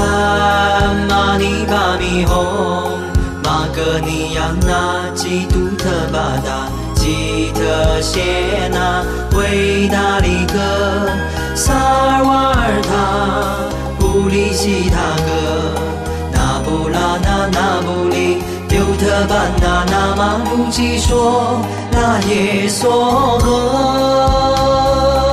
马尼巴米红，马格尼亚那基督特巴达，基特谢那维达里格，萨尔瓦尔塔，布里西塔格，那布拉那那布里，丢特班那那马鲁基说，拉耶梭河。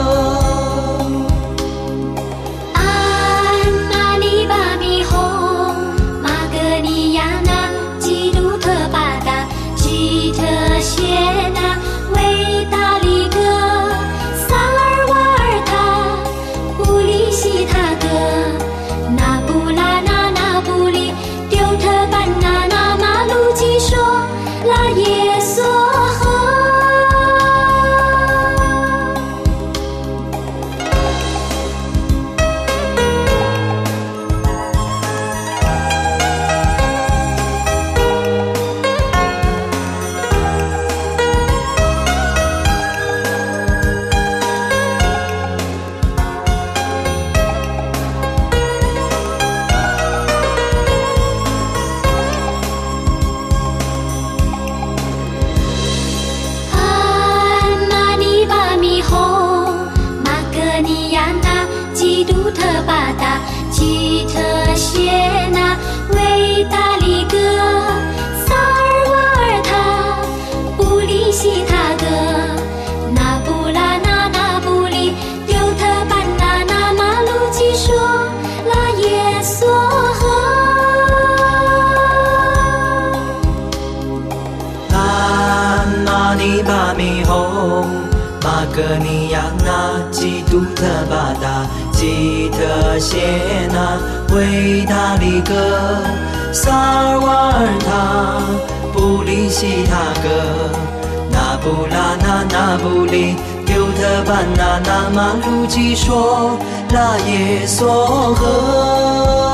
格尼亚那基督特巴达，基特谢那维达里格，萨尔瓦尔塔，布里西塔格，那布拉那那布里，丢特班那那马鲁基说，拉耶梭河。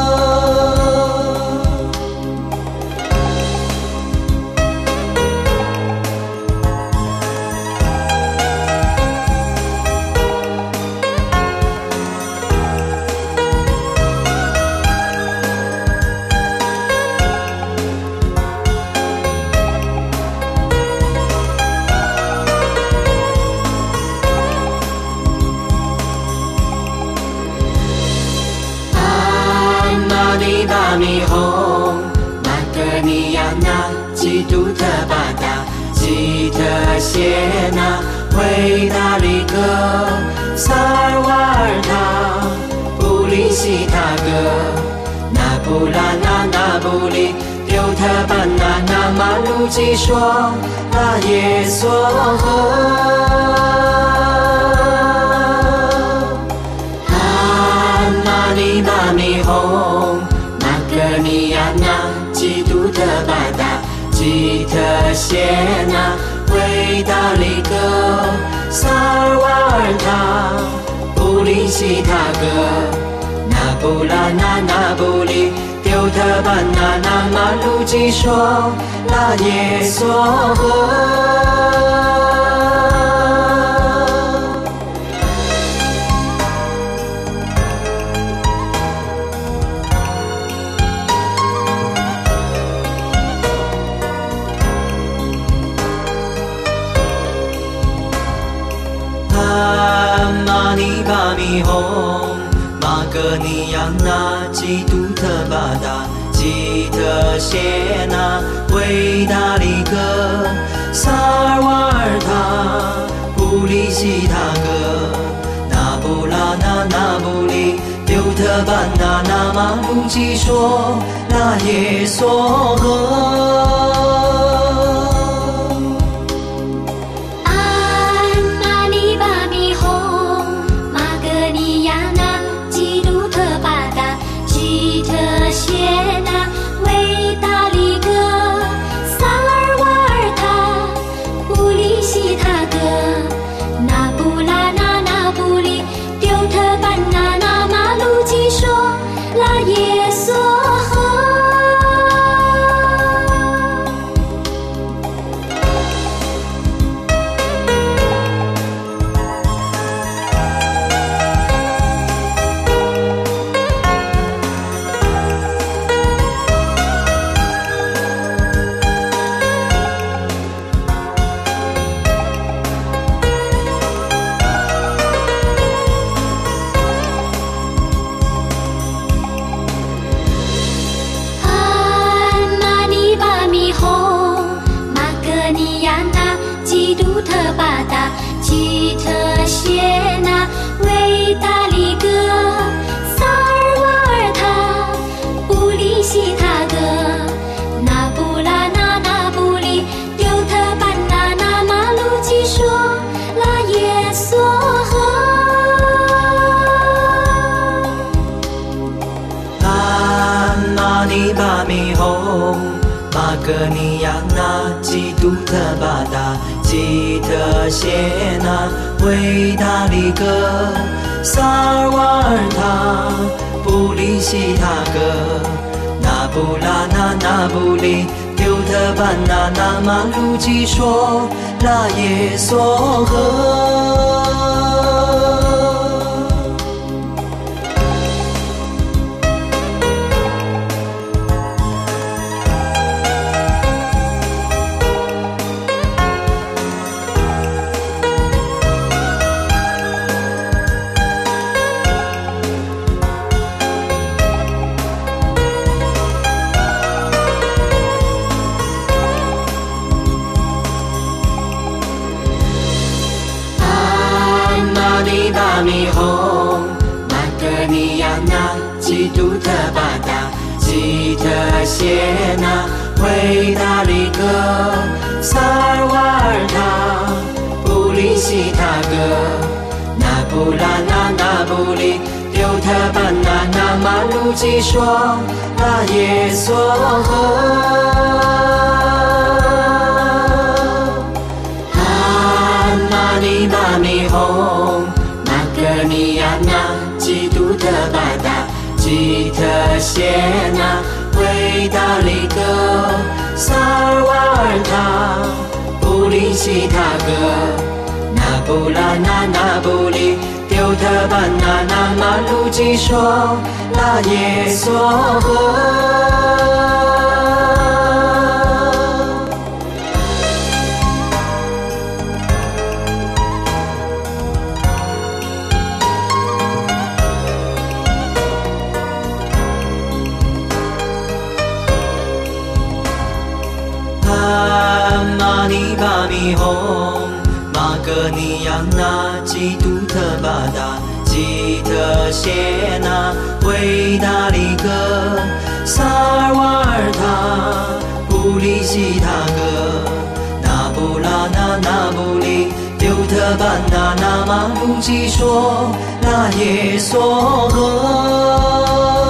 米红，马格尼亚那基督特巴达，基特谢那维达里格，萨尔瓦尔塔，布里西塔格，那布拉那那布里，丢特班那那马鲁基说，拉耶梭河。马尼巴米红。格尼亚那基督特巴达，基特谢那维达里格，萨尔瓦尔塔，布里西塔格，那布拉那那布里，丢特班那那马鲁基说，拉耶梭河。马尼巴米红，马格尼亚那基督特巴达，基特谢那维达里格，萨尔瓦尔塔，布里西塔格，那布拉那那布里，丢特班那那马鲁基说，拉耶梭河。 巴达、基特谢那、维达里格、萨尔瓦尔塔、布里西塔格、那布拉那那布里、丢特班那那马鲁基说、拉耶梭河。 阿尼巴米哄，玛格尼亚那基督特巴达、基特谢那、维达里格、萨尔瓦尔塔、布里西塔格、那布拉那那布里、丢特班那那马鲁基说、拉耶梭河。巴米哄，玛格尼亚那基督特巴达、基特谢那、维达里格、萨尔瓦尔塔、布里西塔格、那布拉那那布里、丢特班那那马鲁基说、拉耶梭河。阿尼巴米哄。玛格尼亚那基督特巴达、基特谢那、维达里格、萨尔瓦尔塔、布里西塔格、那布拉那那布里、丢特班那那马鲁基说、拉耶梭河。阿尼巴米哄，玛格尼亚那基督特巴达、基特谢那、维达里格、萨尔瓦尔塔、布里西塔格、那布拉那那布里、丢特班那那马鲁基说、拉耶梭河。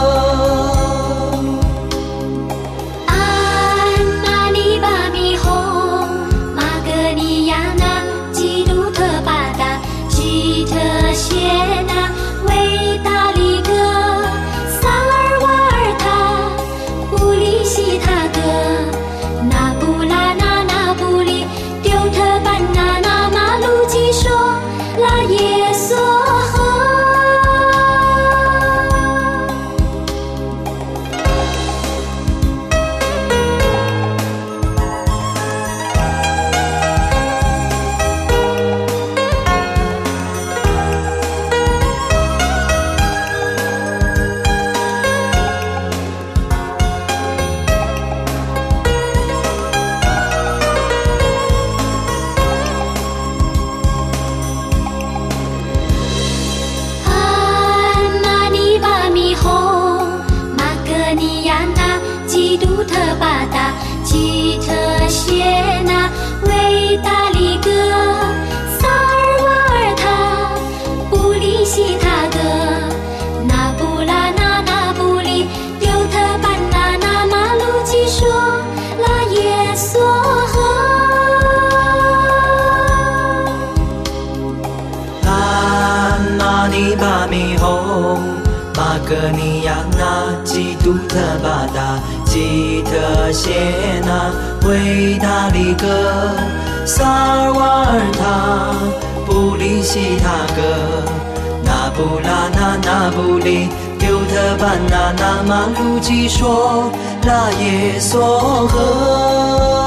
巴米哄，玛格尼亚那基督特巴达、基特谢那、维达里格、萨尔瓦尔塔、布里西塔格、那布拉那那布里、丢特班那那马鲁基说、拉耶梭河。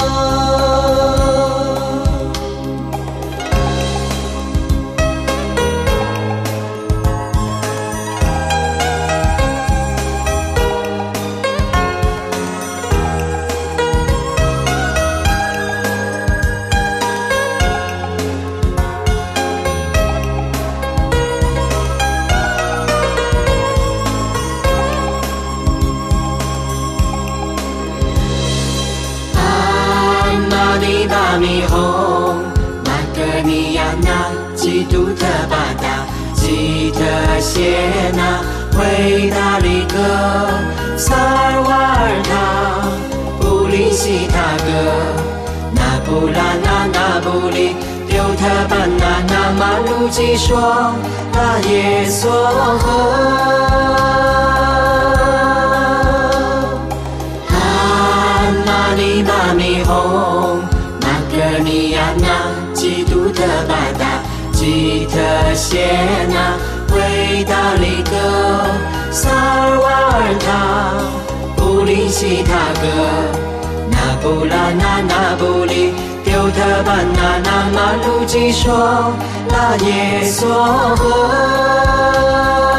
米红，马格尼亚那，基督特巴达，基特谢那，维达里格，萨尔瓦尔塔，布里西塔格，那布拉那布里，丢特班那马鲁基说，拉耶梭河。玛米红，马格尼亚那，基督特巴达，基特谢那，维达里格，萨尔瓦尔塔，布里西塔格，那布拉那布里，丢特班那马鲁基说，拉耶梭河。